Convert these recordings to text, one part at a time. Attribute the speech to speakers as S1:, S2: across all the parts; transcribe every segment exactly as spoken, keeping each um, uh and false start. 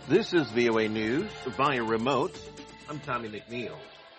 S1: This is V O A News via remote. I'm Tommy McNeil.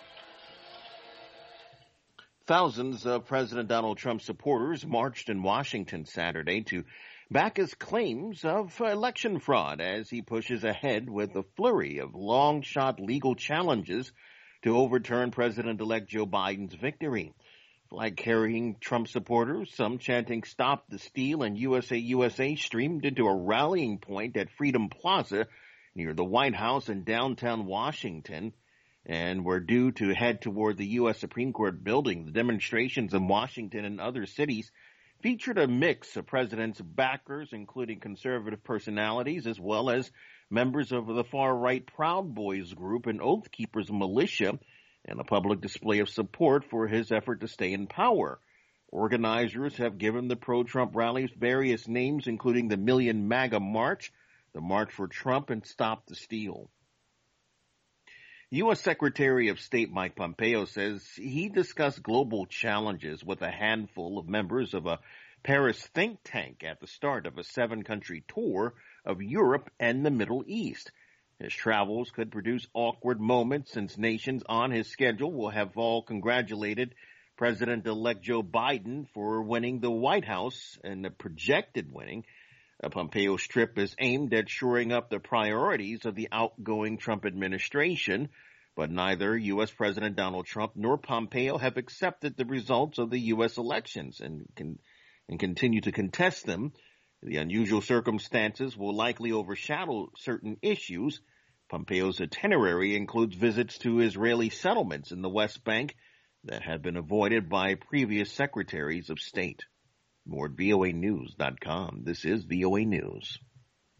S1: Thousands of President Donald Trump supporters marched in Washington Saturday to back his claims of election fraud as he pushes ahead with a flurry of long-shot legal challenges to overturn President-elect Joe Biden's victory. Flag-carrying Trump supporters, some chanting "Stop the Steal" and "U S A, U S A," streamed into a rallying point at Freedom Plaza near the White House in downtown Washington and were due to head toward the U S Supreme Court building. The demonstrations in Washington and other cities featured a mix of president's backers, including conservative personalities, as well as members of the far-right Proud Boys group and Oath Keepers militia, and a public display of support for his effort to stay in power. Organizers have given the pro-Trump rallies various names, including the Million MAGA March, the March for Trump, and Stop the Steal. U S Secretary of State Mike Pompeo says he discussed global challenges with a handful of members of a Paris think tank at the start of a seven-country tour of Europe and the Middle East. His travels could produce awkward moments since nations on his schedule will have all congratulated President-elect Joe Biden for winning the White House and the projected winning. Pompeo's trip is aimed at shoring up the priorities of the outgoing Trump administration, but neither U S President Donald Trump nor Pompeo have accepted the results of the U S elections and can and continue to contest them. The unusual circumstances will likely overshadow certain issues. Pompeo's itinerary includes visits to Israeli settlements in the West Bank that have been avoided by previous secretaries of state. More at V O A news dot com. This is V O A News.